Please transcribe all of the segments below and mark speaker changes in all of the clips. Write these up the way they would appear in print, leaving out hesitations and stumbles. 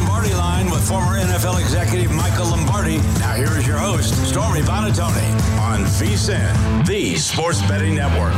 Speaker 1: Lombardi Line with former NFL executive Michael Lombardi. Now here is your host, Stormy Buonantony, on VSiN, the Sports Betting Network.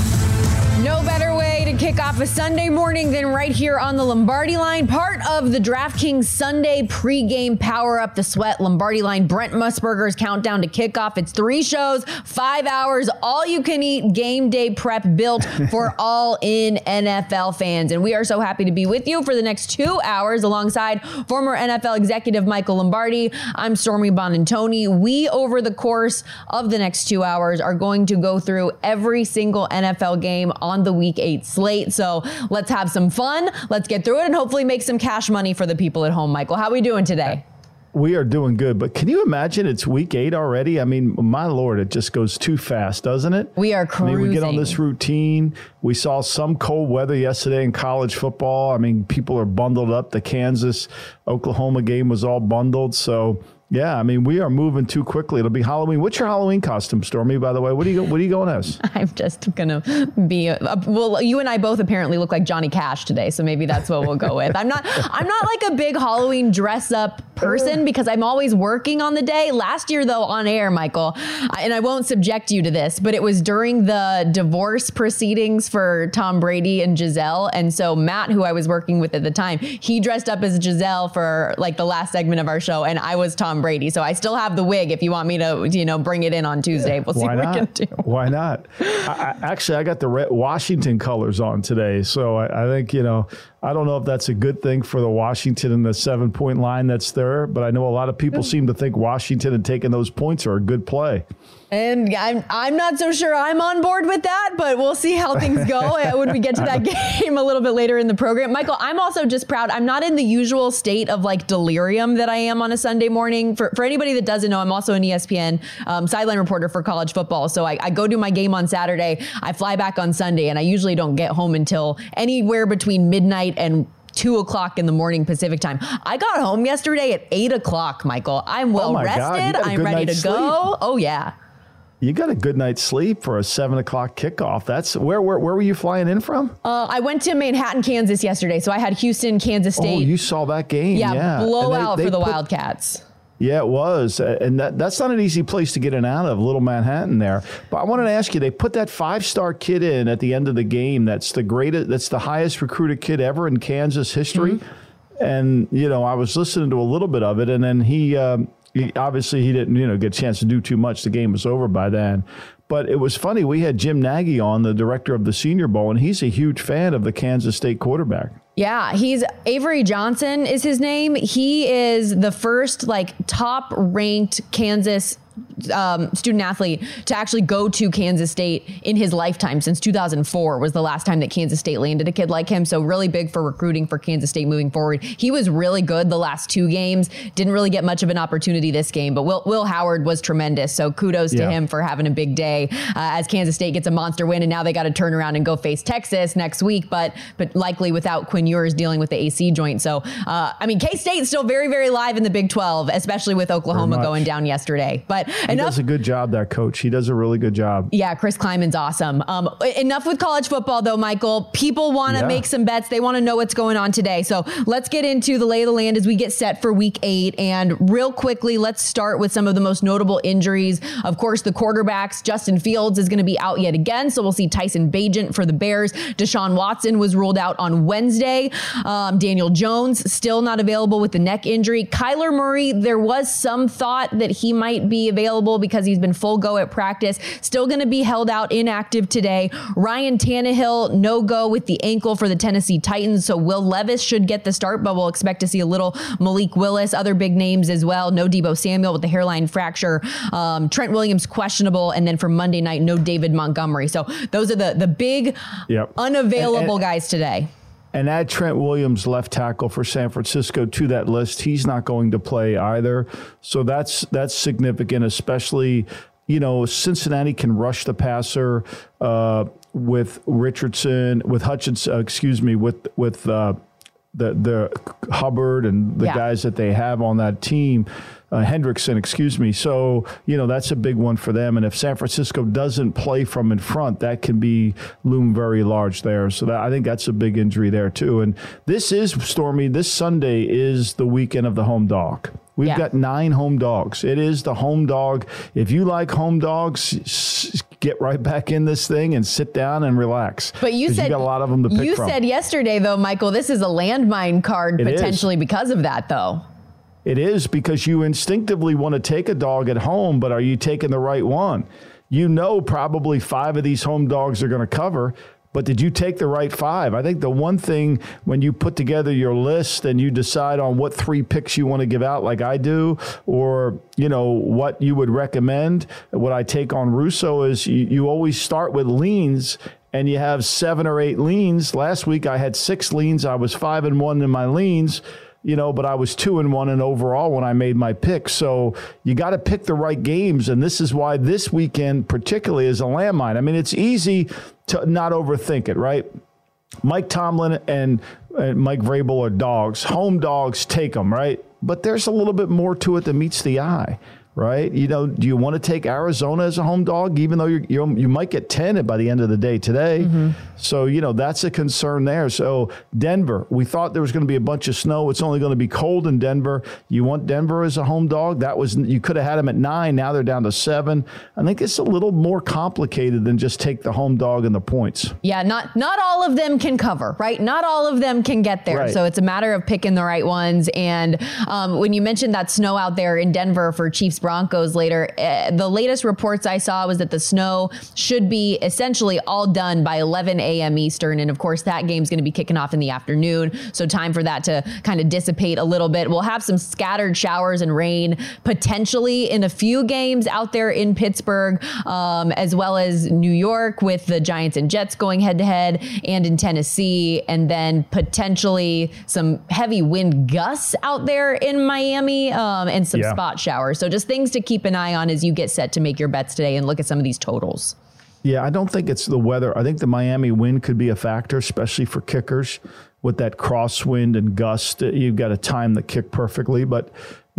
Speaker 2: No better way to kick off a Sunday morning than right here on the Lombardi Line, part of the DraftKings Sunday pregame Power Up the Sweat Lombardi Line. Brent Musburger's countdown to kickoff. It's 3 shows, 5 hours, all you can eat game day prep built for all in NFL fans. And we are so happy to be with you for the next 2 hours alongside former NFL executive Michael Lombardi. I'm Stormy Buonantony. We, over the course of the next 2 hours, are going to go through every single NFL game on the Week 8 slate. So let's have some fun. Let's get through it and hopefully make some cash money for the people at home. Michael, how are we doing today?
Speaker 3: We are doing good, but can you imagine it's Week 8 already? I mean, my Lord, it just goes too fast, doesn't it?
Speaker 2: We are cruising.
Speaker 3: I mean, we get on this routine. We saw some cold weather yesterday in college football. I mean, people are bundled up. The Kansas-Oklahoma game was all bundled. So, yeah, I mean, we are moving too quickly. It'll be Halloween. What's your Halloween costume, Stormy, by the way? What are you going as?
Speaker 2: I'm just going to be, well, you and I both apparently look like Johnny Cash today, so maybe that's what we'll go with. I'm not like a big Halloween dress up person because I'm always working on the day. Last year, though, on air, Michael, and I won't subject you to this, but it was during the divorce proceedings for Tom Brady and Giselle. And so Matt, who I was working with at the time, he dressed up as Giselle for like the last segment of our show, and I was Tom Brady. So I still have the wig if you want me to, bring it in on Tuesday. We'll see what we can do.
Speaker 3: Why not? I got the red Washington colors on today. So I think, I don't know if that's a good thing for the Washington and the 7-point line that's there, but I know a lot of people seem to think Washington and taking those points are a good play.
Speaker 2: And I'm not so sure I'm on board with that, but we'll see how things go when we get to that game a little bit later in the program. Michael, I'm also just proud. I'm not in the usual state of like delirium that I am on a Sunday morning. For anybody that doesn't know, I'm also an ESPN sideline reporter for college football. So I go do my game on Saturday. I fly back on Sunday, and I usually don't get home until anywhere between midnight and 2 o'clock in the morning Pacific time. I got home yesterday at 8 o'clock, Michael. I'm well rested. I'm ready to go. Oh, yeah.
Speaker 3: You got a good night's sleep for a 7 o'clock kickoff. That's where were you flying in from?
Speaker 2: I went to Manhattan, Kansas yesterday. So I had Houston, Kansas State.
Speaker 3: Oh, you saw that game.
Speaker 2: Yeah. Blowout for the Wildcats.
Speaker 3: Yeah, it was. And that's not an easy place to get in out of, Little Manhattan there. But I wanted to ask you, they put that 5-star kid in at the end of the game. That's the highest recruited kid ever in Kansas history. Mm-hmm. And, I was listening to a little bit of it, and then he obviously he didn't, get a chance to do too much. The game was over by then. But it was funny. We had Jim Nagy on, the director of the Senior Bowl, and he's a huge fan of the Kansas State quarterback.
Speaker 2: Yeah, he's Avery Johnson is his name. He is the first top ranked Kansas student athlete to actually go to Kansas State in his lifetime. Since 2004 was the last time that Kansas State landed a kid like him. So really big for recruiting for Kansas State moving forward. He was really good the last 2 games. Didn't really get much of an opportunity this game, but Will Howard was tremendous. So kudos to him for having a big day as Kansas State gets a monster win. And now they got to turn around and go face Texas next week, but likely without Quinn Ewers dealing with the AC joint. So, K-State's still very, very live in the Big 12, especially with Oklahoma going down yesterday. But
Speaker 3: he does a good job, that coach. He does a really good job.
Speaker 2: Yeah, Chris Kleiman's awesome. Enough with college football, though, Michael. People want to make some bets. They want to know what's going on today. So let's get into the lay of the land as we get set for Week 8. And real quickly, let's start with some of the most notable injuries. Of course, the quarterbacks. Justin Fields is going to be out yet again. So we'll see Tyson Bagent for the Bears. Deshaun Watson was ruled out on Wednesday. Daniel Jones still not available with the neck injury. Kyler Murray, there was some thought that he might be available because he's been full go at practice. Still going to be held out inactive today. Ryan Tannehill, no go with the ankle for the Tennessee Titans. So Will Levis should get the start, but we'll expect to see a little Malik Willis, other big names as well. No Deebo Samuel with the hairline fracture. Trent Williams questionable. And then for Monday night, no David Montgomery. So those are the big unavailable guys today.
Speaker 3: And add Trent Williams, left tackle for San Francisco, to that list. He's not going to play either. So that's significant, especially, Cincinnati can rush the passer with Richardson, with Hutchinson, with the Hubbard and the guys that they have on that team, Hendrickson, excuse me. So, that's a big one for them. And if San Francisco doesn't play from in front, that can loom very large there. So I think that's a big injury there too. And this is, Stormy, this Sunday is the weekend of the home dog. We've got 9 home dogs. It is the home dog. If you like home dogs, get right back in this thing and sit down and relax.
Speaker 2: But you said
Speaker 3: you got a lot of them to pick from.
Speaker 2: You said yesterday, though, Michael, this is a landmine card potentially because of that, though.
Speaker 3: It is, because you instinctively want to take a dog at home, but are you taking the right one? Probably 5 of these home dogs are going to cover. But did you take the right 5? I think the one thing when you put together your list and you decide on what 3 picks you want to give out like I do, or, what you would recommend, what I take on Russo is you always start with leans and you have 7 or 8 leans. Last week I had 6 leans. I was 5-1 in my leans. But I was 2-1 in overall when I made my pick. So you got to pick the right games. And this is why this weekend particularly is a landmine. I mean, it's easy to not overthink it, right? Mike Tomlin and Mike Vrabel are dogs. Home dogs, take them, right? But there's a little bit more to it than meets the eye. Right? Do you want to take Arizona as a home dog, even though you might get 10 by the end of the day today? Mm-hmm. So, that's a concern there. So Denver, we thought there was going to be a bunch of snow. It's only going to be cold in Denver. You want Denver as a home dog? You could have had them at 9. Now they're down to 7. I think it's a little more complicated than just take the home dog and the points.
Speaker 2: Yeah, not all of them can cover, right? Not all of them can get there. Right. So it's a matter of picking the right ones. And when you mentioned that snow out there in Denver for Chiefs Broncos later, the latest reports I saw was that the snow should be essentially all done by 11 a.m. Eastern. And of course, that game's going to be kicking off in the afternoon. So time for that to kind of dissipate a little bit. We'll have some scattered showers and rain potentially in a few games out there in Pittsburgh, as well as New York with the Giants and Jets going head to head, and in Tennessee. And then potentially some heavy wind gusts out there in Miami, and some spot showers. So just things to keep an eye on as you get set to make your bets today and look at some of these totals.
Speaker 3: Yeah, I don't think it's the weather. I think the Miami wind could be a factor, especially for kickers with that crosswind and gust. You've got to time the kick perfectly. But,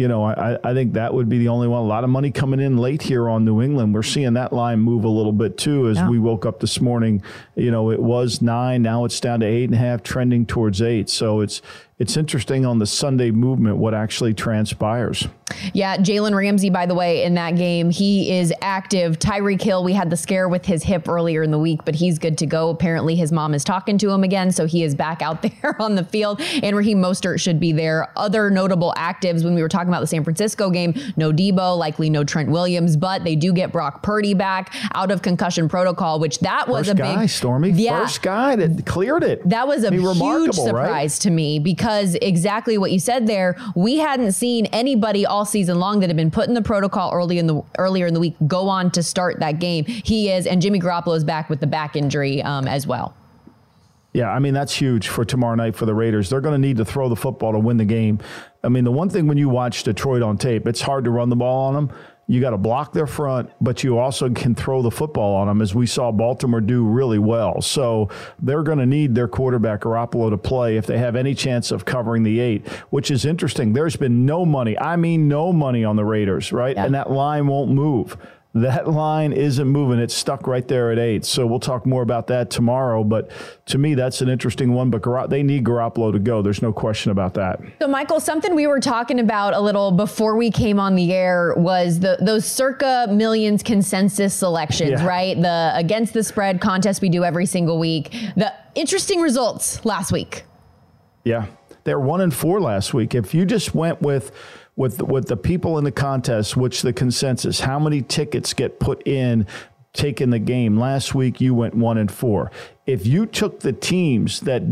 Speaker 3: I think that would be the only one. A lot of money coming in late here on New England. We're seeing that line move a little bit, too, as we woke up this morning. It was 9. Now it's down to 8.5, trending towards 8. So it's interesting on the Sunday movement what actually transpires.
Speaker 2: Yeah, Jalen Ramsey, by the way, in that game, he is active. Tyreek Hill, we had the scare with his hip earlier in the week, but he's good to go. Apparently his mom is talking to him again, so he is back out there on the field. And Raheem Mostert should be there. Other notable actives when we were talking about the San Francisco game, no Debo, likely no Trent Williams, but they do get Brock Purdy back out of concussion protocol, which that was
Speaker 3: first guy, Stormy.
Speaker 2: Yeah,
Speaker 3: first guy that cleared it.
Speaker 2: That was a huge surprise to me, because exactly what you said there, we hadn't seen anybody all season long that had been put in the protocol earlier in the week go on to start that game. He is, and Jimmy Garoppolo is back with the back injury as well.
Speaker 3: Yeah, I mean, that's huge for tomorrow night for the Raiders. They're going to need to throw the football to win the game. I mean, the one thing when you watch Detroit on tape, it's hard to run the ball on them. You got to block their front, but you also can throw the football on them, as we saw Baltimore do really well. So they're going to need their quarterback, Garoppolo, to play if they have any chance of covering the 8, which is interesting. There's been no money. I mean, no money on the Raiders, right? Yeah. And that line won't move. That line isn't moving. It's stuck right there at 8. So we'll talk more about that tomorrow. But to me, that's an interesting one. But they need Garoppolo to go. There's no question about that.
Speaker 2: So, Michael, something we were talking about a little before we came on the air was those circa millions consensus selections, right? The against the spread contest we do every single week. The interesting results last week.
Speaker 3: Yeah, they're 1-4 last week. If you just went with the people in the contest, which the consensus, how many tickets get put in, taking the game. Last week, you went 1-4. If you took the teams that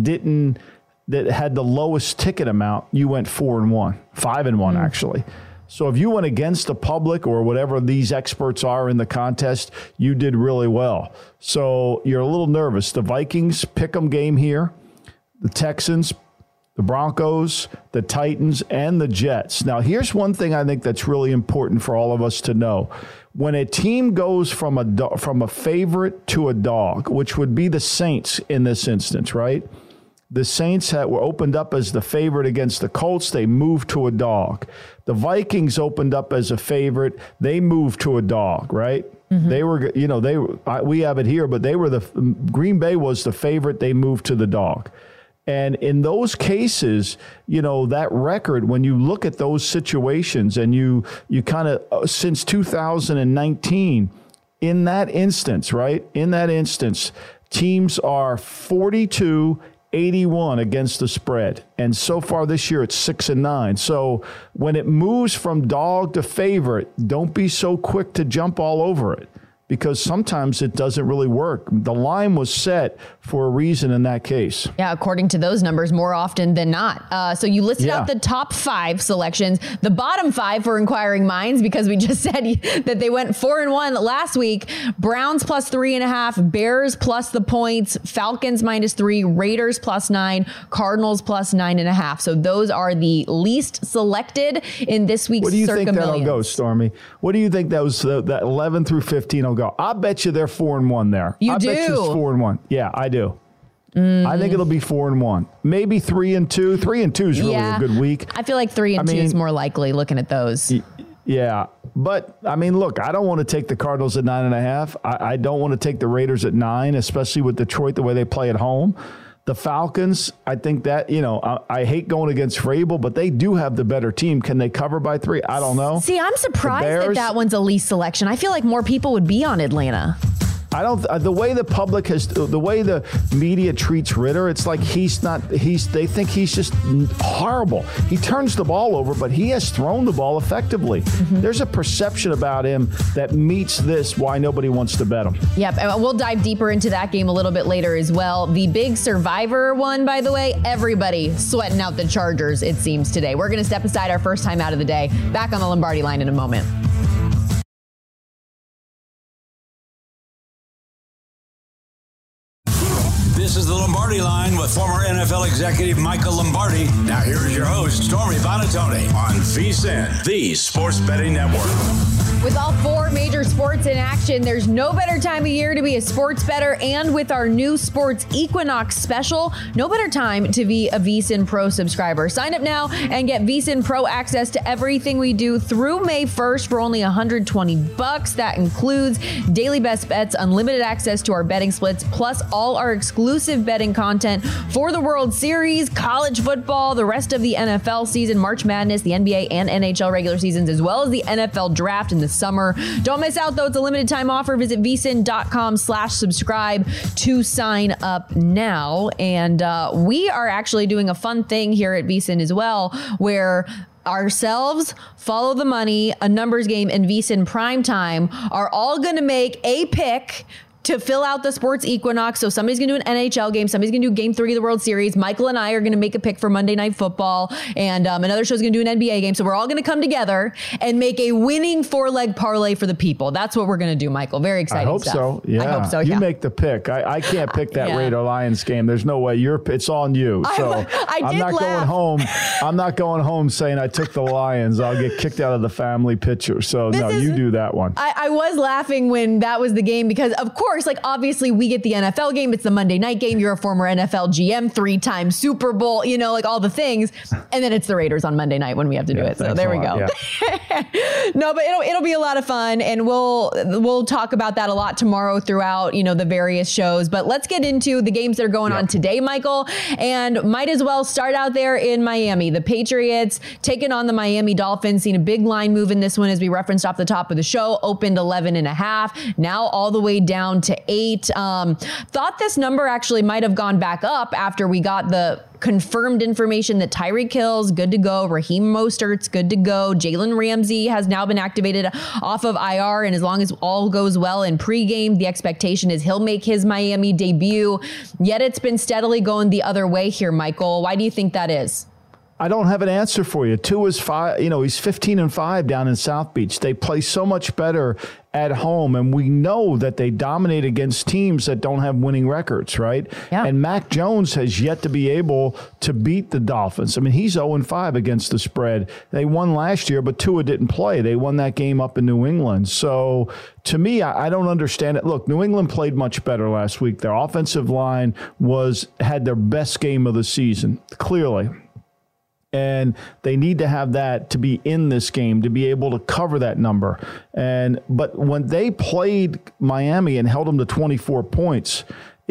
Speaker 3: had the lowest ticket amount, you went 4-1, 5-1 actually. So if you went against the public or whatever these experts are in the contest, you did really well. So you're a little nervous. The Vikings pick'em game here, the Texans, the Broncos, the Titans, and the Jets. Now, here's one thing I think that's really important for all of us to know. When a team goes from a favorite to a dog, which would be the Saints in this instance, right? The Saints were opened up as the favorite against the Colts. They moved to a dog. The Vikings opened up as a favorite. They moved to a dog, right? Mm-hmm. They were, we have it here, but Green Bay was the favorite. They moved to the dog. And in those cases, that record, when you look at those situations and you kind of, since 2019, in that instance, right? In that instance, teams are 42-81 against the spread. And so far this year, it's 6-9. So when it moves from dog to favorite, don't be so quick to jump all over it, because sometimes it doesn't really work. The line was set for a reason in that case.
Speaker 2: Yeah, according to those numbers, more often than not. So you listed out the top 5 selections, the bottom 5 for inquiring minds, because we just said that they went 4-1 last week. Browns plus 3.5, Bears plus the points, Falcons -3, Raiders plus 9, Cardinals plus 9.5. So those are the least selected in this week's Circa Millions.
Speaker 3: What do you think that'll go, Stormy? What do you think that 11 through 15 will go? I bet you they're 4-1 there.
Speaker 2: I
Speaker 3: bet you it's 4-1. Yeah, I do. I think it'll be 4-1. Maybe 3-2. 3-2 is really a good week.
Speaker 2: I feel like 3-2 is more likely looking at those.
Speaker 3: Yeah. But I mean, look, I don't want to take the Cardinals at 9.5. I don't want to take the Raiders at 9, especially with Detroit, the way they play at home. The Falcons, I think that, I hate going against Vrabel, but they do have the better team. Can they cover by 3? I don't know.
Speaker 2: See, I'm surprised that one's a least selection. I feel like more people would be on Atlanta.
Speaker 3: I don't. The way the public the way the media treats Ritter, it's like they think he's just horrible. He turns the ball over, but he has thrown the ball effectively. Mm-hmm. There's a perception about him that meets why nobody wants to bet him.
Speaker 2: Yep, and we'll dive deeper into that game a little bit later as well. The big Survivor one, by the way, everybody sweating out the Chargers, it seems, today. We're going to step aside our first time out of the day. Back on the Lombardi line in a moment.
Speaker 1: This is the Lombardi Line with former NFL executive Michael Lombardi. Now here is your host, Stormy Buonantony, on VSiN, the Sports Betting Network.
Speaker 2: With all 4 major sports in action, there's no better time of year to be a sports bettor. And with our new Sports Equinox special, no better time to be a VSiN Pro subscriber. Sign up now and get VSiN Pro access to everything we do through May 1st for only $120. That includes daily best bets, unlimited access to our betting splits, plus all our exclusive betting content for the World Series, college football, the rest of the NFL season, March Madness, the NBA and NHL regular seasons, as well as the NFL draft in the summer. Don't miss out, though. It's a limited time offer. Visit vsin.com/subscribe to sign up now. And we are actually doing a fun thing here at VSiN as well, where ourselves, Follow the Money, A Numbers Game, and VSiN Primetime are all going to make a pick to fill out the Sports Equinox. So somebody's going to do an NHL game. Somebody's going to do Game 3 of the World Series. Michael and I are going to make a pick for Monday Night Football. And another show's going to do an NBA game. So we're all going to come together and make a winning 4-leg parlay for the people. That's what we're going to do, Michael. Very exciting stuff.
Speaker 3: I hope so. Yeah.
Speaker 2: I hope so,
Speaker 3: You make the pick. I can't pick that Raider Lions game. There's no way. It's on you. So I'm not going home. I'm not going home saying I took the Lions. I'll get kicked out of the family picture. So you do that one.
Speaker 2: I was laughing when that was the game because, of course, obviously we get the NFL game. It's the Monday night game. You're a former NFL GM, 3-time Super Bowl, all the things. And then it's the Raiders on Monday night when we have to do it. So there we go. Yeah. No, but it'll be a lot of fun. And we'll talk about that a lot tomorrow throughout, the various shows. But let's get into the games that are going on today, Michael. And might as well start out there in Miami. The Patriots taking on the Miami Dolphins. Seen a big line move in this one, as we referenced off the top of the show. Opened 11.5. Now all the way down to 8. Thought this number actually might have gone back up after we got the confirmed information that Tyreek Hill's good to go, Raheem Mostert's good to go, Jalen Ramsey has now been activated off of IR, and as long as all goes well in pregame, the expectation is he'll make his Miami debut. Yet it's been steadily going the other way here, Michael. Why do you think that is?
Speaker 3: I don't have an answer for you. Tua's 5, he's 15-5 down in South Beach. They play so much better at home, and we know that they dominate against teams that don't have winning records, right?
Speaker 2: Yeah.
Speaker 3: And Mac Jones has yet to be able to beat the Dolphins. I mean, he's 0-5 against the spread. They won last year, but Tua didn't play. They won that game up in New England. So to me, I don't understand it. Look, New England played much better last week. Their offensive line had their best game of the season, clearly. And they need to have that to be in this game, to be able to cover that number. But when they played Miami and held them to 24 points,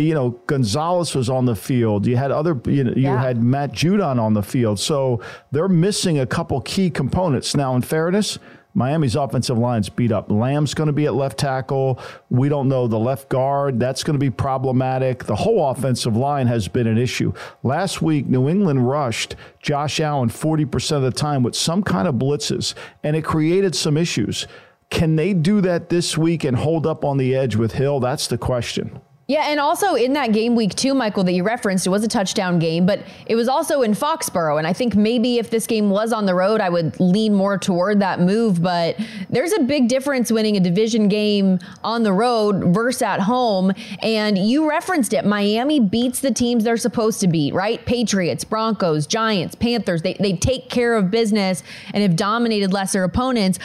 Speaker 3: Gonzalez was on the field. You had had Matt Judon on the field. So they're missing a couple key components. Now, in fairness, Miami's offensive line's beat up. Lamb's going to be at left tackle. We don't know the left guard. That's going to be problematic. The whole offensive line has been an issue. Last week, New England rushed Josh Allen 40% of the time with some kind of blitzes, and it created some issues. Can they do that this week and hold up on the edge with Hill? That's the question.
Speaker 2: Yeah, and also in that game week 2, Michael, that you referenced, it was a touchdown game, but it was also in Foxborough. And I think maybe if this game was on the road, I would lean more toward that move. But there's a big difference winning a division game on the road versus at home. And you referenced it. Miami beats the teams they're supposed to beat, right? Patriots, Broncos, Giants, Panthers. They take care of business and have dominated lesser opponents.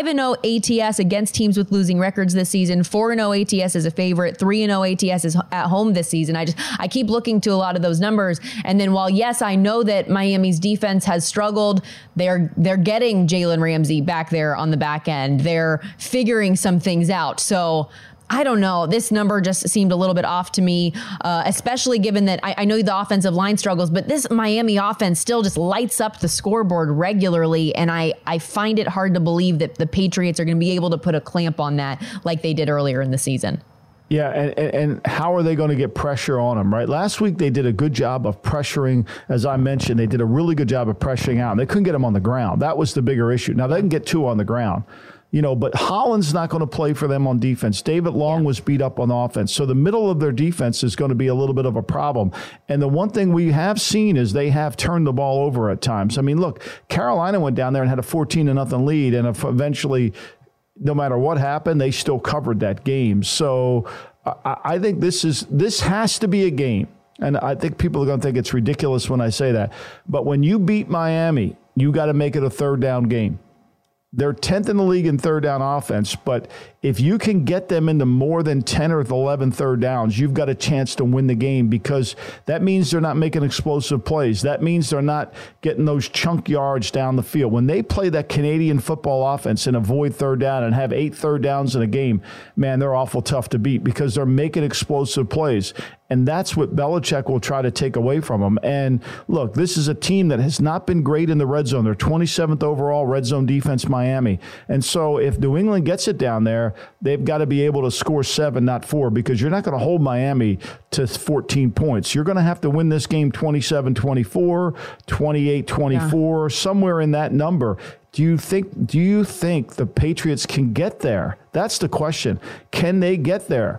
Speaker 2: 5-0 ATS against teams with losing records this season. 4-0 ATS as a favorite. 3-0 ATS is at home this season. I keep looking to a lot of those numbers. And then while, yes, I know that Miami's defense has struggled, they're getting Jalen Ramsey back there on the back end. They're figuring some things out. So I don't know. This number just seemed a little bit off to me, especially given that I know the offensive line struggles, but this Miami offense still just lights up the scoreboard regularly. And I find it hard to believe that the Patriots are going to be able to put a clamp on that like they did earlier in the season.
Speaker 3: Yeah, and how are they going to get pressure on them, right? Last week, they did a good job of pressuring. As I mentioned, they did a really good job of pressuring out. They couldn't get them on the ground. That was the bigger issue. Now, they can get 2 on the ground, but Holland's not going to play for them on defense. David Long was beat up on offense. So the middle of their defense is going to be a little bit of a problem. And the one thing we have seen is they have turned the ball over at times. I mean, look, Carolina went down there and had a 14-0 lead, and eventually, no matter what happened, they still covered that game. So I think this has to be a game. And I think people are going to think it's ridiculous when I say that. But when you beat Miami, you got to make it a third down game. They're 10th in the league in third down offense, but if you can get them into more than 10 or 11 third downs, you've got a chance to win the game, because that means they're not making explosive plays. That means they're not getting those chunk yards down the field. When they play that Canadian football offense and avoid third down and have 8 third downs in a game, man, they're awful tough to beat because they're making explosive plays. And that's what Belichick will try to take away from them. And look, this is a team that has not been great in the red zone. They're 27th overall red zone defense, Miami. And so if New England gets it down there, they've got to be able to score 7, not 4, because you're not going to hold Miami to 14 points. You're going to have to win this game 27-24, 28-24, somewhere in that number. Do you think the Patriots can get there? That's the question. Can they get there?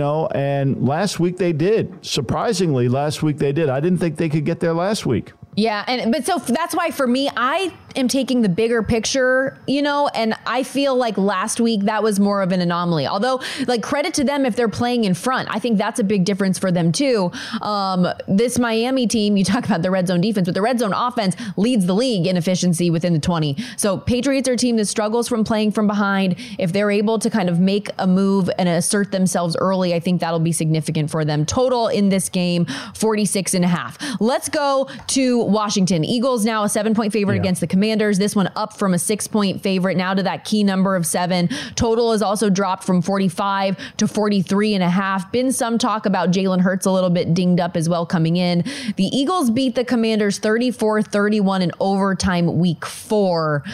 Speaker 3: And last week they did. Surprisingly, last week they did. I didn't think they could get there last week.
Speaker 2: Yeah, but so that's why for me, I am taking the bigger picture, and I feel like last week that was more of an anomaly. Although, credit to them if they're playing in front. I think that's a big difference for them too. This Miami team, you talk about the red zone defense, but the red zone offense leads the league in efficiency within the 20. So Patriots are a team that struggles from playing from behind. If they're able to kind of make a move and assert themselves early, I think that'll be significant for them. Total in this game, 46.5. Let's go to Washington. Eagles now a 7-point favorite against the Commanders. This one up from a 6-point favorite now to that key number of 7. Total has also dropped from 45 to 43.5. Been some talk about Jalen Hurts a little bit dinged up as well coming in. The Eagles beat the Commanders 34-31 in overtime week 4.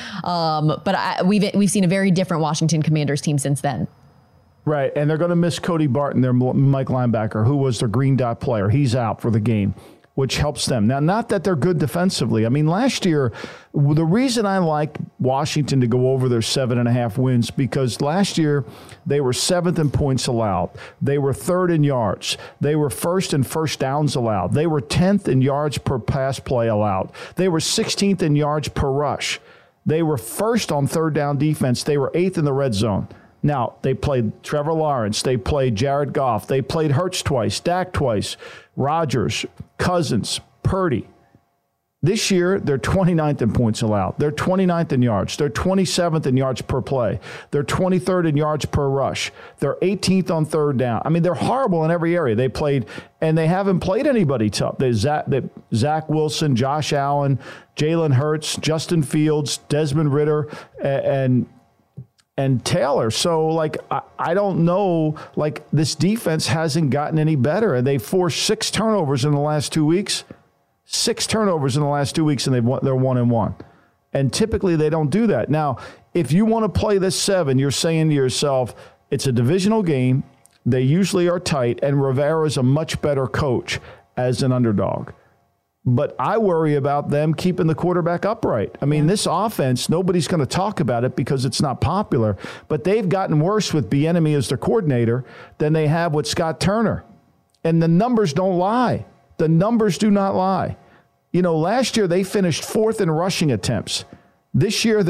Speaker 2: But we've seen a very different Washington Commanders team since then.
Speaker 3: Right, and they're going to miss Cody Barton, their Mike linebacker, who was their green dot player. He's out for the game. which helps them. Now, not that they're good defensively. I mean, last year, the reason I like Washington to go over their 7.5 wins, because last year they were 7th in points allowed. They were 3rd in yards. They were 1st in first downs allowed. They were 10th in yards per pass play allowed. They were 16th in yards per rush. They were 1st on 3rd down defense. They were 8th in the red zone. Now, they played Trevor Lawrence. They played Jared Goff. They played Hurts twice, Dak twice, Rodgers, Cousins, Purdy. This year, they're 29th in points allowed. They're 29th in yards. They're 27th in yards per play. They're 23rd in yards per rush. They're 18th on 3rd down. I mean, they're horrible in every area. They played, and they haven't played anybody tough. Zach Wilson, Josh Allen, Jalen Hurts, Justin Fields, Desmond Ridder, and Taylor. So, like, I don't know, like, this defense hasn't gotten any better. And they forced 6 turnovers in the last 2 weeks. 6 turnovers in the last 2 weeks, and they're 1-1. And typically they don't do that. Now, if you want to play this 7, you're saying to yourself, it's a divisional game. They usually are tight, and Rivera's a much better coach as an underdog. But I worry about them keeping the quarterback upright. I mean, this offense, nobody's going to talk about it because it's not popular, but they've gotten worse with Bieniemy as their coordinator than they have with Scott Turner. And the numbers don't lie. The numbers do not lie. You know, last year they finished 4th in rushing attempts. This year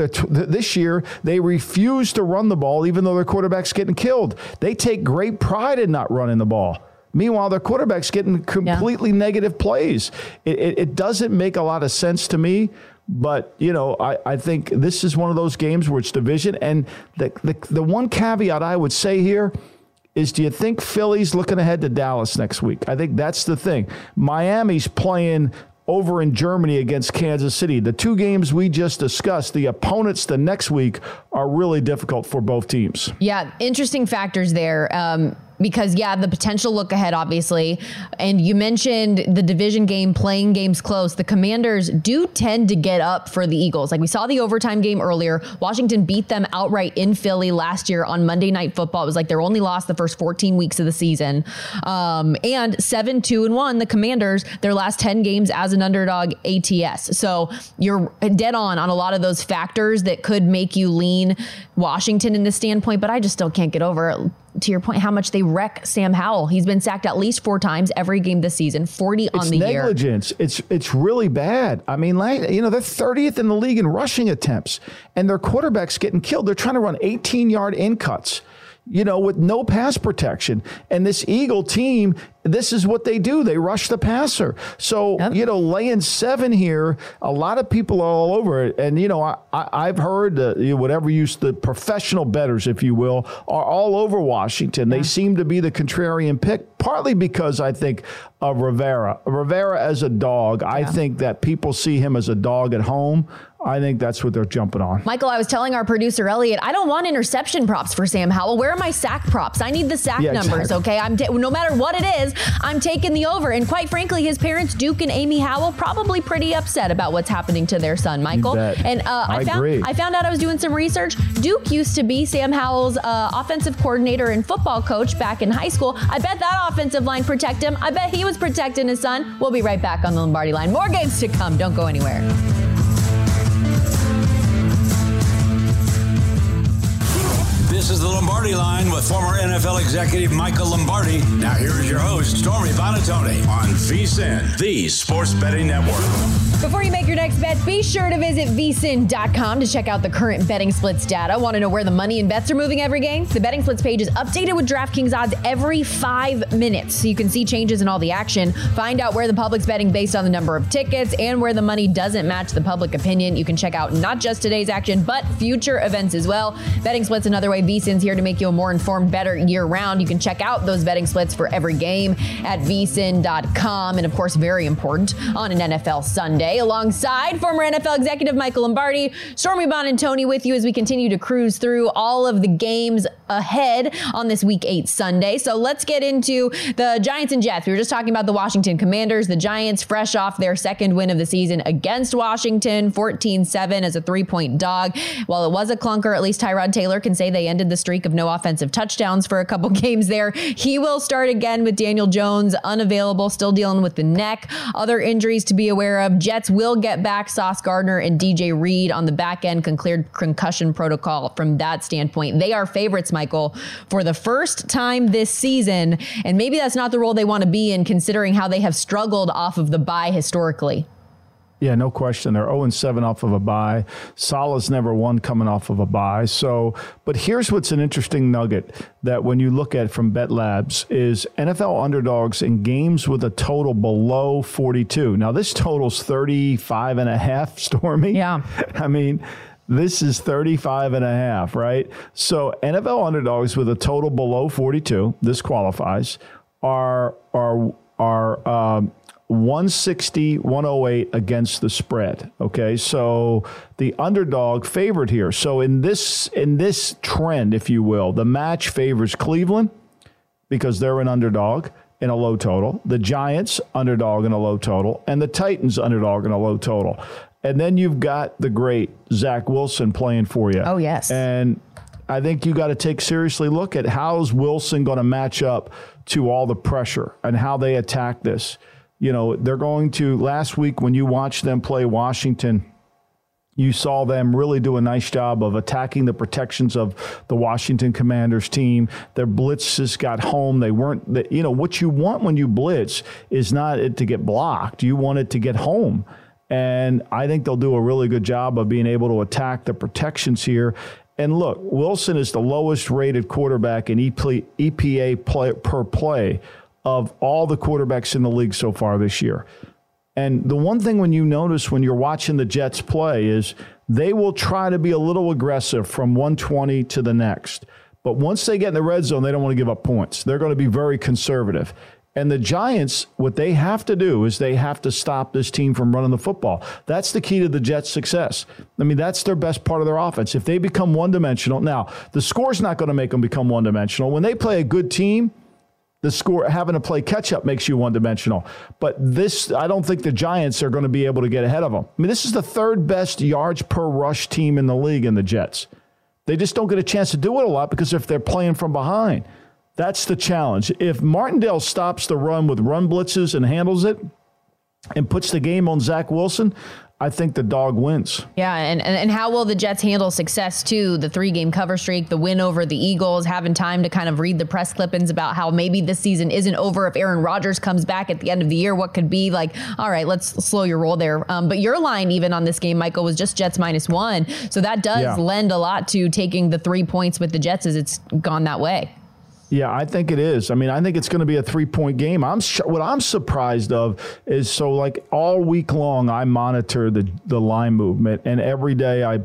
Speaker 3: they refuse to run the ball even though their quarterback's getting killed. They take great pride in not running the ball. Meanwhile, their quarterback's getting completely negative plays. It doesn't make a lot of sense to me, but, you know, I think this is one of those games where it's division. And the one caveat I would say here is, do you think Philly's looking ahead to Dallas next week? I think that's the thing. Miami's playing over in Germany against Kansas City. The 2 games we just discussed, the opponents the next week are really difficult for both teams. Yeah,
Speaker 2: interesting factors there. Because, the potential look ahead, obviously. And you mentioned the division game, playing games close. The Commanders do tend to get up for the Eagles. Like we saw the overtime game earlier. Washington beat them outright in Philly last year on Monday Night Football. It was like their only loss the first 14 weeks of the season. And 7-2-1, the Commanders, their last 10 games as an underdog ATS. So you're dead on a lot of those factors that could make you lean Washington in this standpoint. But I just still can't get over it. To your point, how much they wreck Sam Howell. He's been sacked at least 4 times every game this season, 40 on the year.
Speaker 3: It's negligence. It's really bad. I mean, they're 30th in the league in rushing attempts, and their quarterback's getting killed. They're trying to run 18-yard in cuts, with no pass protection. And this Eagle team, this is what they do. They rush the passer. So, laying 7 here, a lot of people are all over it. And, I've heard the professional bettors, if you will, are all over Washington. They seem to be the contrarian pick, partly because I think of Rivera. Rivera as a dog, I think that people see him as a dog at home. I think that's what they're jumping on.
Speaker 2: Michael, I was telling our producer, Elliot, I don't want interception props for Sam Howell. Where are my sack props? I need the sack numbers, okay? No matter what it is, I'm taking the over. And quite frankly, his parents, Duke and Amy Howell, probably pretty upset about what's happening to their son, Michael. And I found out I was doing some research. Duke used to be Sam Howell's offensive coordinator and football coach back in high school. I bet that offensive line protect him. I bet he was protecting his son. We'll be right back on the Lombardi Line. More games to come. Don't go anywhere.
Speaker 1: This is the Lombardi Line with former NFL executive Michael Lombardi. Now here is your host, Stormy Buonantony, on VSiN, the Sports Betting Network.
Speaker 2: Before you make your next bet, be sure to visit vsin.com to check out the current betting splits data. Want to know where the money and bets are moving every game? The betting splits page is updated with DraftKings odds every 5 minutes, so you can see changes in all the action. Find out where the public's betting based on the number of tickets and where the money doesn't match the public opinion. You can check out not just today's action, but future events as well. Betting splits another way. VSiN's here to make you a more informed, better year-round. You can check out those betting splits for every game at vsin.com. And of course, very important on an NFL Sunday. Sunday, alongside former NFL executive Michael Lombardi, Stormy Buonantony with you as we continue to cruise through all of the games ahead on this Week 8 Sunday. So let's get into the Giants and Jets. We were just talking about the Washington Commanders. The Giants fresh off their second win of the season against Washington, 14-7 as a 3-point dog. While it was a clunker, at least Tyrod Taylor can say they ended the streak of no offensive touchdowns for a couple games there. He will start again with Daniel Jones unavailable, still dealing with the neck. Other injuries to be aware of. Jets will get back Sauce Gardner and DJ Reed on the back end, cleared concussion protocol from that standpoint. They are favorites, Michael, for the first time this season. And maybe that's not the role they want to be in, considering how they have struggled off of the bye historically.
Speaker 3: Yeah, no question. They're 0-7 off of a bye. Salah's never won coming off of a bye. So, but here's what's an interesting nugget that when you look at from Bet Labs is NFL underdogs in games with a total below 42. Now, this total's 35.5, Stormy.
Speaker 2: Yeah.
Speaker 3: I mean, this is 35.5, right? So NFL underdogs with a total below 42, this qualifies, are 160, 108 against the spread. Okay, so the underdog favored here. So in this trend, if you will, the match favors Cleveland because they're an underdog in a low total. The Giants underdog in a low total, and the Titans underdog in a low total. And then you've got the great Zach Wilson playing for you.
Speaker 2: Oh yes,
Speaker 3: and I think you got to take seriously look at how's Wilson going to match up to all the pressure and how they attack this. You know, they're going to, last week when you watched them play Washington, you saw them really do a nice job of attacking the protections of the Washington Commanders team. Their blitzes got home. They weren't, what you want when you blitz is not it to get blocked. You want it to get home. And I think they'll do a really good job of being able to attack the protections here. And look, Wilson is the lowest rated quarterback in EPA per play of all the quarterbacks in the league so far this year. And the one thing when you notice when you're watching the Jets play is they will try to be a little aggressive from 120 to the next. But once they get in the red zone, they don't want to give up points. They're going to be very conservative. And the Giants, what they have to do is they have to stop this team from running the football. That's the key to the Jets' success. I mean, that's their best part of their offense. If they become one-dimensional, now, the score's not going to make them become one-dimensional. When they play a good team, the score, having to play catch-up makes you one-dimensional. But this, I don't think the Giants are going to be able to get ahead of them. I mean, this is the third best yards per rush team in the league in the Jets. They just don't get a chance to do it a lot because if they're playing from behind, that's the challenge. If Martindale stops the run with run blitzes and handles it and puts the game on Zach Wilson, I think the dog wins.
Speaker 2: Yeah, and how will the Jets handle success, too? The 3-game cover streak, the win over the Eagles, having time to kind of read the press clippings about how maybe this season isn't over. If Aaron Rodgers comes back at the end of the year, what could be like, all right, let's slow your roll there. But your line even on this game, Michael, was just Jets -1. So that does lend a lot to taking the 3 points with the Jets as it's gone that way.
Speaker 3: Yeah, I think it is. I mean, I think it's going to be a 3-point game. What I'm surprised of is, so like all week long, I monitor the line movement, and every day I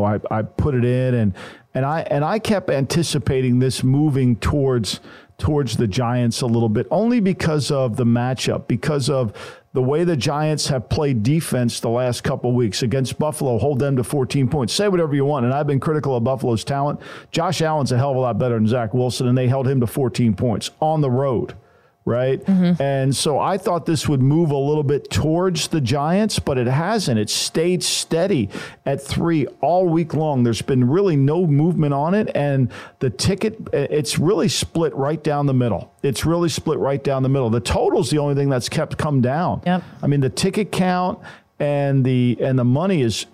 Speaker 3: put it in, and I kept anticipating this moving towards the Giants a little bit, only because of the matchup, because of the way the Giants have played defense the last couple of weeks against Buffalo, hold them to 14 points. Say whatever you want, and I've been critical of Buffalo's talent. Josh Allen's a hell of a lot better than Zach Wilson, and they held him to 14 points on the road, right? Mm-hmm. And so I thought this would move a little bit towards the Giants, but it hasn't. It's stayed steady at 3 all week long. There's been really no movement on it, and the ticket, it's really split right down the middle. It's really split right down the middle. The total's the only thing that's come down.
Speaker 2: Yep.
Speaker 3: I mean, the ticket count and the money is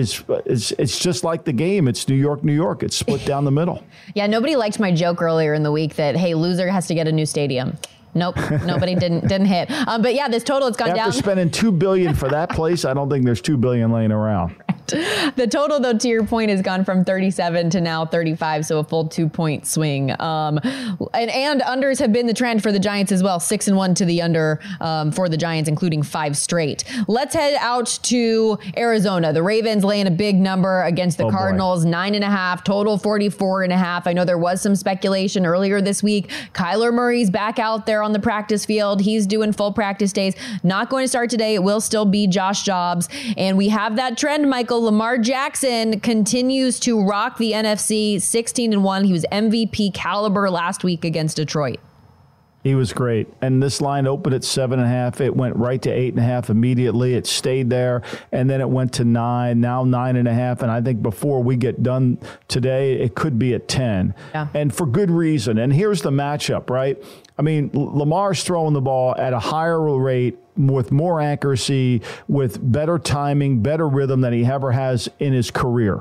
Speaker 3: it's just like the game. It's New York, New York. It's split down the middle.
Speaker 2: Yeah, nobody liked my joke earlier in the week that, hey, loser has to get a new stadium. Nope, nobody didn't hit. But yeah, this total, it's gone down.
Speaker 3: After spending $2 billion for that place, I don't think there's $2 billion laying around.
Speaker 2: The total, though, to your point, has gone from 37 to now 35, so a full 2-point swing. And unders have been the trend for the Giants as well. 6-1 to the under for the Giants, including 5 straight. Let's head out to Arizona. The Ravens laying a big number against the Cardinals, 9.5, total 44.5. I know there was some speculation earlier this week. Kyler Murray's back out there on the practice field. He's doing full practice days. Not going to start today. It will still be Josh Dobbs. And we have that trend, Michael. Lamar Jackson continues to rock the NFC, 16-1. He was MVP caliber last week against Detroit.
Speaker 3: He was great. And this line opened at 7.5. It went right to 8.5 immediately. It stayed there. And then it went to 9, now 9.5. And I think before we get done today, it could be at 10. Yeah. And for good reason. And here's the matchup, right? I mean, Lamar's throwing the ball at a higher rate with more accuracy, with better timing, better rhythm than he ever has in his career.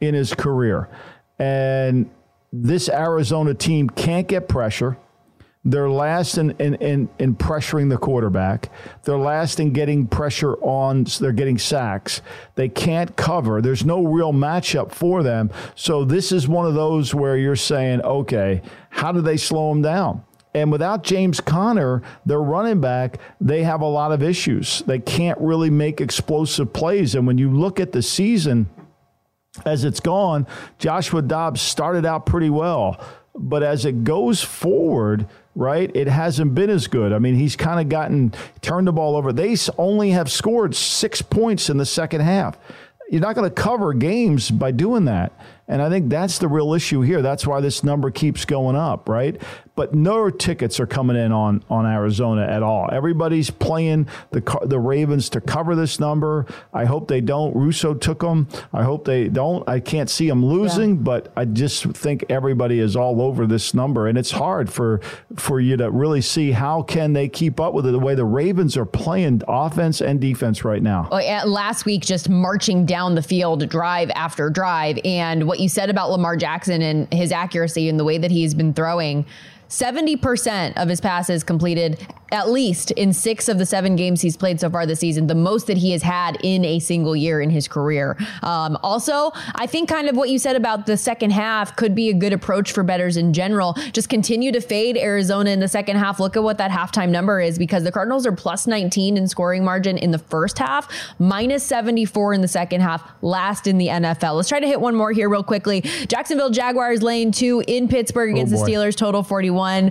Speaker 3: And this Arizona team can't get pressure. They're last in pressuring the quarterback. They're last in getting pressure on. They're getting sacks. They can't cover. There's no real matchup for them. So this is one of those where you're saying, okay, how do they slow them down? And without James Conner, their running back, they have a lot of issues. They can't really make explosive plays. And when you look at the season as it's gone, Joshua Dobbs started out pretty well. But as it goes forward, right, it hasn't been as good. I mean, he's kind of turned the ball over. They only have scored 6 points in the second half. You're not going to cover games by doing that. And I think that's the real issue here. That's why this number keeps going up, right? But no tickets are coming in on Arizona at all. Everybody's playing the Ravens to cover this number. I hope they don't. Russo took them. I hope they don't. I can't see them losing, but I just think everybody is all over this number. And it's hard for you to really see how can they keep up with it the way the Ravens are playing offense and defense right now.
Speaker 2: Well, last week, just marching down the field, drive after drive. And what you said about Lamar Jackson and his accuracy and the way that he's been throwing, 70% of his passes completed at least in 6 of the 7 games he's played so far this season, the most that he has had in a single year in his career. Also, I think kind of what you said about the second half could be a good approach for bettors in general. Just continue to fade Arizona in the second half. Look at what that halftime number is, because the Cardinals are plus 19 in scoring margin in the first half, minus 74 in the second half, last in the NFL. Let's try to hit one more here real quickly. Jacksonville Jaguars laying 2 in Pittsburgh against the Steelers, total 41.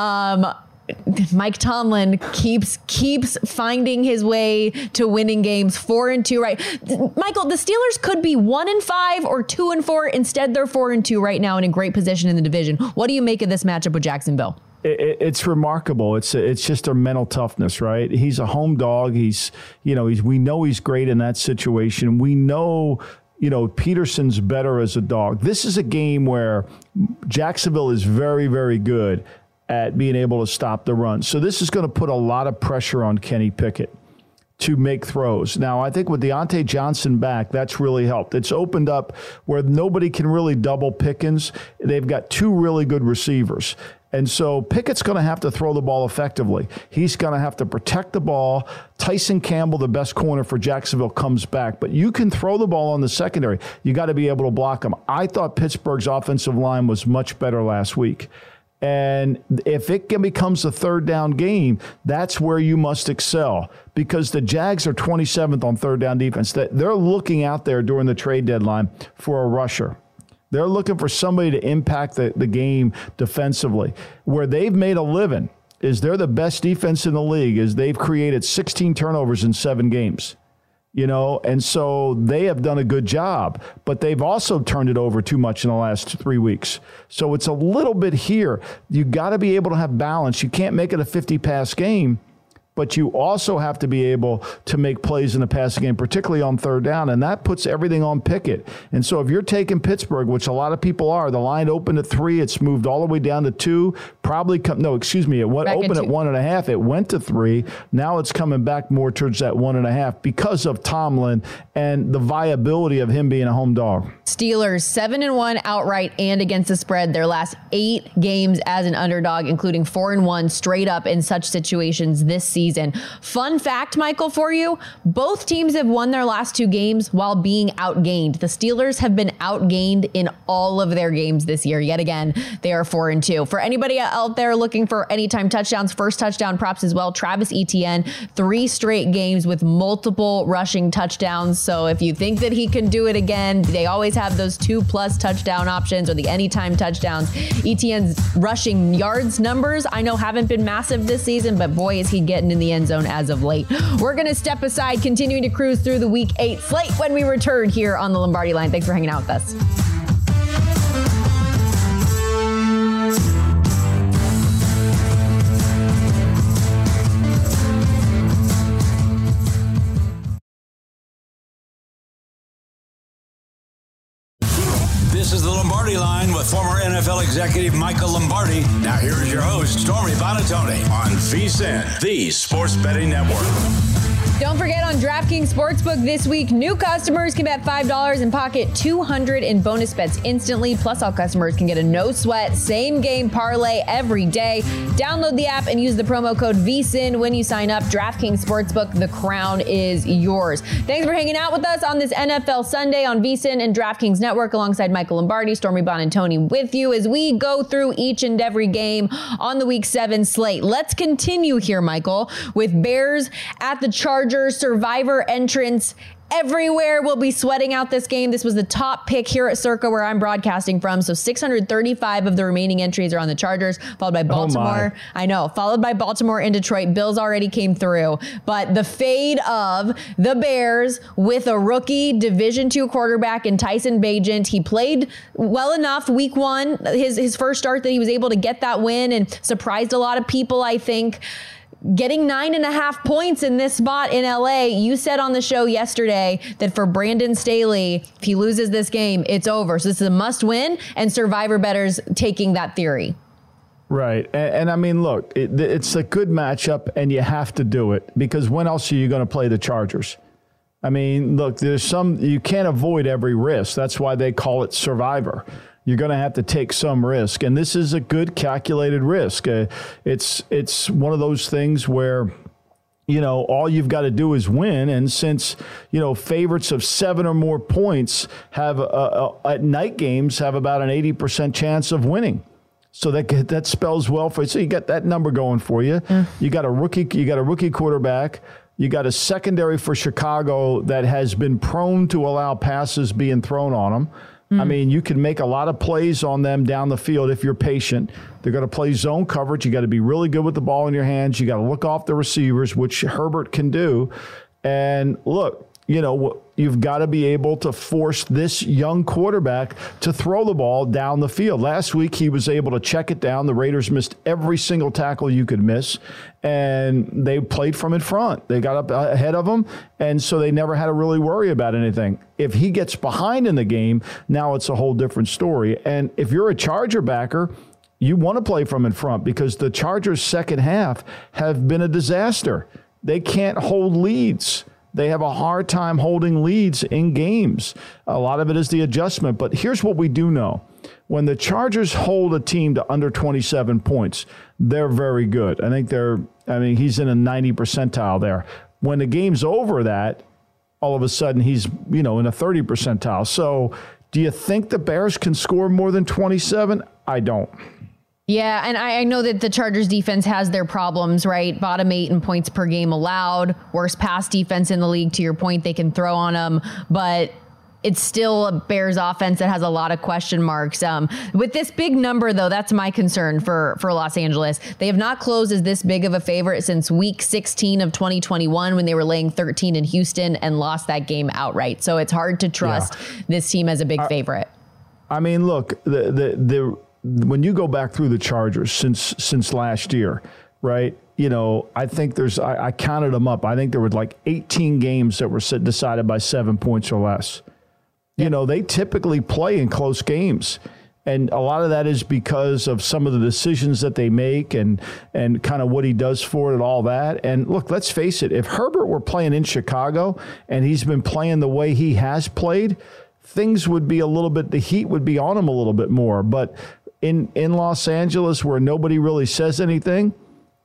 Speaker 2: Mike Tomlin keeps finding his way to winning games, 4-2, right? Michael, the Steelers could be 1-5 or 2-4. Instead, they're 4-2 right now in a great position in the division. What do you make of this matchup with Jacksonville?
Speaker 3: It's remarkable. It's just their mental toughness, right? He's a home dog. We know he's great in that situation. We know, Peterson's better as a dog. This is a game where Jacksonville is very, very good at being able to stop the run. So this is going to put a lot of pressure on Kenny Pickett to make throws. Now, I think with Deontay Johnson back, that's really helped. It's opened up where nobody can really double Pickens. They've got 2 really good receivers. And so Pickett's going to have to throw the ball effectively. He's going to have to protect the ball. Tyson Campbell, the best corner for Jacksonville, comes back. But you can throw the ball on the secondary. You got to be able to block him. I thought Pittsburgh's offensive line was much better last week. And if it becomes a third down game, that's where you must excel, because the Jags are 27th on third down defense. They're looking out there during the trade deadline for a rusher. They're looking for somebody to impact the game defensively. Where they've made a living is they're the best defense in the league, is they've created 16 turnovers in 7 games. And so they have done a good job, but they've also turned it over too much in the last 3 weeks. So it's a little bit here. You got to be able to have balance. You can't make it a 50-pass game, but you also have to be able to make plays in the passing game, particularly on third down, and that puts everything on Pickett. And so if you're taking Pittsburgh, which a lot of people are, the line opened at 3, it's moved all the way down to 2, it went open at 1.5, it went to 3, now it's coming back more towards that 1.5 because of Tomlin and the viability of him being a home dog.
Speaker 2: Steelers 7-1 outright and against the spread their last 8 games as an underdog, including 4-1 straight up in such situations this season. season. Fun fact, Michael, for you, both teams have won their last 2 games while being outgained. The Steelers have been outgained in all of their games this year. Yet again, they are 4-2. For anybody out there looking for anytime touchdowns, first touchdown props as well, Travis Etienne, 3 straight games with multiple rushing touchdowns. So if you think that he can do it again, they always have those 2+ touchdown options or the anytime touchdowns. Etienne's rushing yards numbers, I know, haven't been massive this season, but boy, is he getting in the end zone as of late. We're going to step aside, continuing to cruise through the Week 8 slate when we return here on the Lombardi Line. Thanks for hanging out with us.
Speaker 1: This is the Lombardi Line with former NFL executive Michael Lombardi. Now here's your host, Stormy Buonantony on VSiN, the Sports Betting Network.
Speaker 2: Don't forget, on DraftKings Sportsbook this week, new customers can bet $5 and pocket $200 in bonus bets instantly. Plus, all customers can get a no-sweat, same-game parlay every day. Download the app and use the promo code VSiN when you sign up. DraftKings Sportsbook, the crown is yours. Thanks for hanging out with us on this NFL Sunday on VSiN and DraftKings Network, alongside Michael Lombardi, Stormy Buonantony with you as we go through each and every game on the Week 7 slate. Let's continue here, Michael, with Bears at the Chargers. Survivor entrance everywhere. Will be sweating out this game. This was the top pick here at Circa, where I'm broadcasting from. So 635 of the remaining entries are on the Chargers, followed by Baltimore. I know, followed by Baltimore and Detroit. Bills already came through. But the fade of the Bears with a rookie Division II quarterback in Tyson Bagent. He played well enough week 1, his first start, that he was able to get that win and surprised a lot of people, I think. Getting 9.5 points in this spot in LA. You said on the show yesterday that for Brandon Staley, if he loses this game, it's over. So this is a must win, and Survivor bettors taking that theory.
Speaker 3: Right. And I mean, look, it's a good matchup, and you have to do it, because when else are you going to play the Chargers? I mean, look, you can't avoid every risk. That's why they call it Survivor. You're going to have to take some risk, and this is a good calculated risk. It's one of those things where, all you've got to do is win. And since, favorites of 7 or more points have at night games have about an 80% chance of winning. So that spells well for you. So you got that number going for you. You got a rookie quarterback. You got a secondary for Chicago that has been prone to allow passes being thrown on them. I mean, you can make a lot of plays on them down the field if you're patient. They're going to play zone coverage. You got to be really good with the ball in your hands. You got to look off the receivers, which Herbert can do. And look, you've got to be able to force this young quarterback to throw the ball down the field. Last week, he was able to check it down. The Raiders missed every single tackle you could miss, and they played from in front. They got up ahead of them, and so they never had to really worry about anything. If he gets behind in the game, now it's a whole different story. And if you're a Charger backer, you want to play from in front, because the Chargers' second half have been a disaster. They can't hold leads. They have a hard time holding leads in games. A lot of it is the adjustment. But here's what we do know. When the Chargers hold a team to under 27 points, they're very good. He's in a 90 percentile there. When the game's over that, all of a sudden he's, in a 30 percentile. So do you think the Bears can score more than 27? I don't.
Speaker 2: Yeah, and I know that the Chargers defense has their problems, right? Bottom 8 in points per game allowed. Worst pass defense in the league. To your point, they can throw on them, but it's still a Bears offense that has a lot of question marks. With this big number, though, that's my concern for Los Angeles. They have not closed as this big of a favorite since week 16 of 2021, when they were laying 13 in Houston and lost that game outright. So it's hard to trust this team as a big favorite. I
Speaker 3: mean, look, when you go back through the Chargers since last year, right? I think I counted them up. I think there were like 18 games that were decided by 7 points or less. Yep. They typically play in close games. And a lot of that is because of some of the decisions that they make and kind of what he does for it and all that. And look, let's face it, if Herbert were playing in Chicago and he's been playing the way he has played, things would be the heat would be on him a little bit more. But in Los Angeles, where nobody really says anything,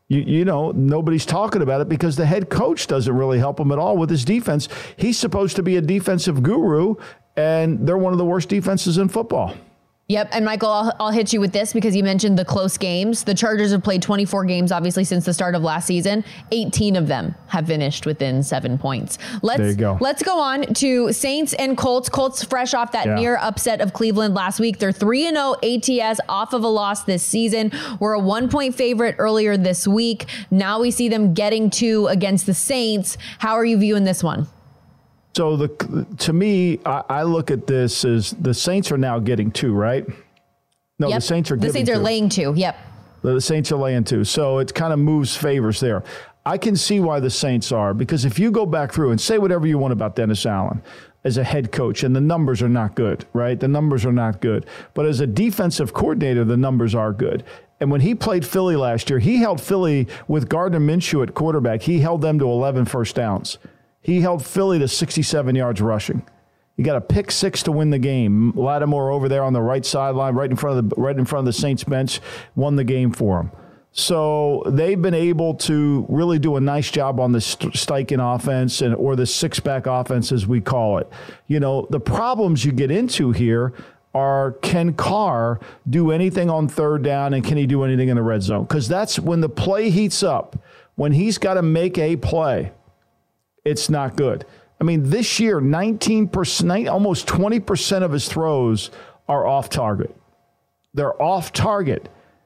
Speaker 3: Nobody's talking about it because the head coach doesn't really help him at all with his defense. He's supposed to be a defensive guru, and they're one of the worst defenses in football.
Speaker 2: Yep. And Michael, I'll hit you with this because you mentioned the close games. The Chargers have played 24 games, obviously, since the start of last season. 18 of them have finished within 7 points.
Speaker 3: There you go.
Speaker 2: Let's go on to Saints and Colts. Colts fresh off that near upset of Cleveland last week. They're 3-0 ATS off of a loss this season. We're a 1-point favorite earlier this week. Now we see them getting 2 against the Saints. How are you viewing this one?
Speaker 3: So to me, I look at this as the Saints are now getting 2, right? No,
Speaker 2: yep.
Speaker 3: The Saints are giving 2.
Speaker 2: The Saints are laying 2, yep.
Speaker 3: The Saints are laying 2. So it kind of moves favors there. I can see why the Saints are, because if you go back through and say whatever you want about Dennis Allen as a head coach, and the numbers are not good, right? The numbers are not good. But as a defensive coordinator, the numbers are good. And when he played Philly last year, he held Philly with Gardner Minshew at quarterback. He held them to 11 first downs. He held Philly to 67 yards rushing. He got a pick 6 to win the game. Lattimore over there on the right sideline, right in front of the Saints bench, won the game for him. So they've been able to really do a nice job on the Steichen offense or the six-back offense, as we call it. The problems you get into here are, can Carr do anything on third down, and can he do anything in the red zone? Because that's when the play heats up, when he's got to make a play. It's not good. I mean, this year, 19%, almost 20% of his throws are off target. They're off target,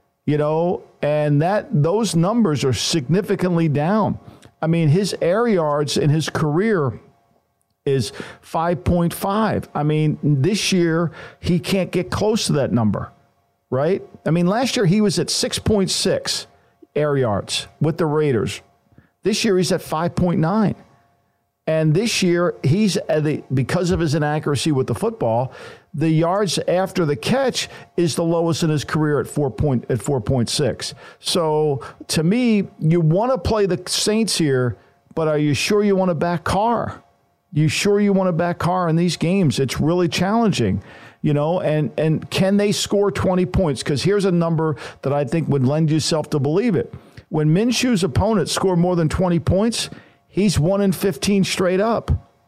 Speaker 3: and those numbers are significantly down. I mean, his air yards in his career is 5.5. I mean, this year, he can't get close to that number, right? I mean, last year, he was at 6.6 air yards with the Raiders. This year, he's at 5.9. And this year, he's because of his inaccuracy with the football, the yards after the catch is the lowest in his career at 4.6. So to me, you want to play the Saints here, but are you sure you want to back Carr? You sure you want to back Carr in these games? It's really challenging, and can they score 20 points? Because here's a number that I think would lend yourself to believe it. When Minshew's opponents score more than 20 points, he's 1-15 straight up.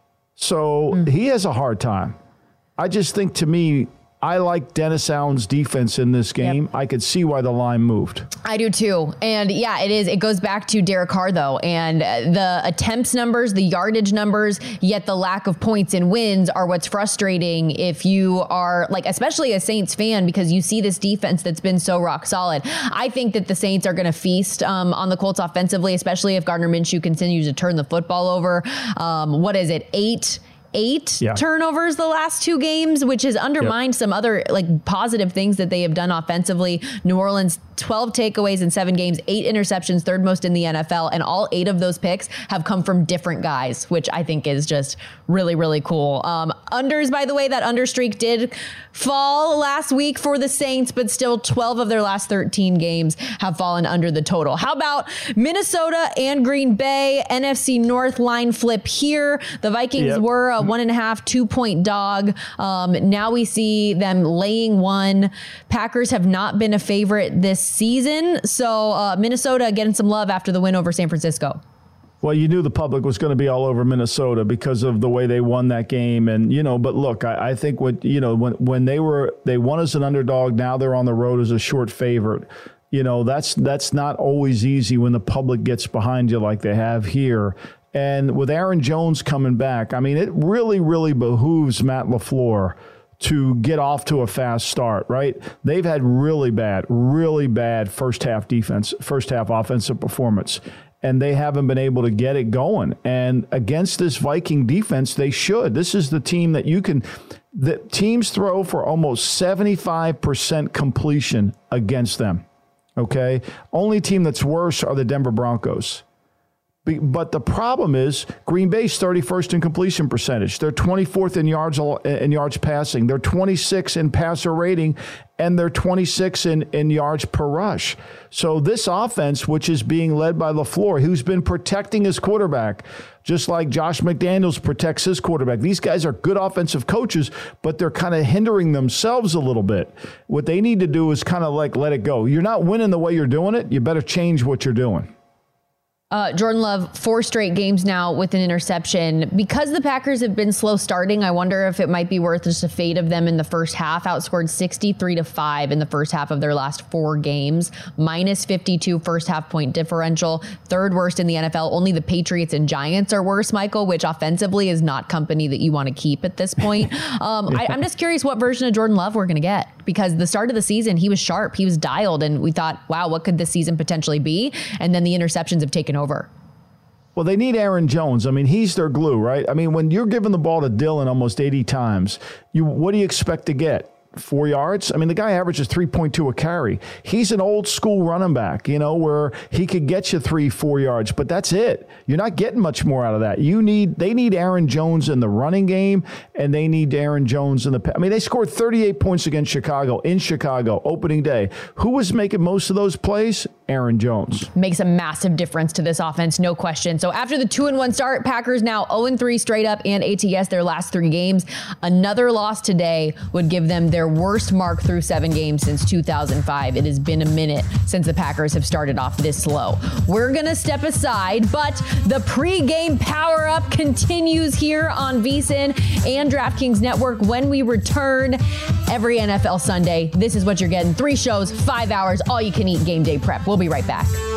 Speaker 3: So he has a hard time. I just think, to me, I like Dennis Allen's defense in this game. Yep. I could see why the line moved.
Speaker 2: I do too. And yeah, it is. It goes back to Derek Carr, though. And the attempts numbers, the yardage numbers, yet the lack of points and wins are what's frustrating if you are, especially a Saints fan, because you see this defense that's been so rock solid. I think that the Saints are going to feast on the Colts offensively, especially if Gardner Minshew continues to turn the football over. What is it? Eight turnovers the last 2 games, which has undermined some other positive things that they have done offensively. New Orleans, 12 takeaways in 7 games, 8 interceptions, third most in the NFL. And all 8 of those picks have come from different guys, which I think is just really, really cool. Unders, by the way, that under streak did fall last week for the Saints, but still 12 of their last 13 games have fallen under the total. How about Minnesota and Green Bay? NFC North line flip here. The Vikings were a 1.5, 2-point dog. Now we see them laying 1. Packers have not been a favorite this season. So Minnesota getting some love after the win over San Francisco.
Speaker 3: Well, you knew the public was going to be all over Minnesota because of the way they won that game. And, but look, I think when they won as an underdog, now they're on the road as a short favorite. That's not always easy when the public gets behind you like they have here. And with Aaron Jones coming back, I mean, it really, really behooves Matt LaFleur to get off to a fast start, right? They've had really bad first half offensive performance, and they haven't been able to get it going. And against this Viking defense, they should. This is the team that the teams throw for almost 75% completion against them, okay? Only team that's worse are the Denver Broncos. But the problem is Green Bay's 31st in completion percentage. They're 24th in yards passing. They're 26 in passer rating, and they're 26 in yards per rush. So this offense, which is being led by LaFleur, who's been protecting his quarterback, just like Josh McDaniels protects his quarterback. These guys are good offensive coaches, but they're kind of hindering themselves a little bit. What they need to do is kind of like let it go. You're not winning the way you're doing it. You better change what you're doing.
Speaker 2: Jordan Love, 4 straight games now with an interception. Because the Packers have been slow starting, I wonder if it might be worth just a fade of them in the first half. Outscored 63-5 in the first half of their last 4 games. Minus 52 first half point differential. 3rd worst in the NFL. Only the Patriots and Giants are worse, Michael, which offensively is not company that you want to keep at this point. I'm just curious what version of Jordan Love we're going to get. Because the start of the season, he was sharp, he was dialed, and we thought, wow, what could this season potentially be? And then the interceptions have taken over.
Speaker 3: Well, they need Aaron Jones. I mean, he's their glue, right? I mean, when you're giving the ball to Dillon almost 80 times, what do you expect to get? 4 yards? I mean, the guy averages 3.2 a carry. He's an old school running back, where he could get you 3-4 yards, but that's it. You're not getting much more out of that. They need Aaron Jones in the running game, and they need Aaron Jones in they scored 38 points against Chicago in Chicago opening day. Who was making most of those plays? Aaron Jones.
Speaker 2: Makes a massive difference to this offense, no question. So after the 2-1 start, Packers now 0-3 straight up and ATS their last 3 games. Another loss today would give them their worst mark through 7 games since 2005. It has been a minute since the Packers have started off this slow. We're going to step aside, but the pregame power-up continues here on VSiN and DraftKings Network when we return every NFL Sunday. This is what you're getting. 3 shows, 5 hours, all you can eat game day prep. We'll be right back.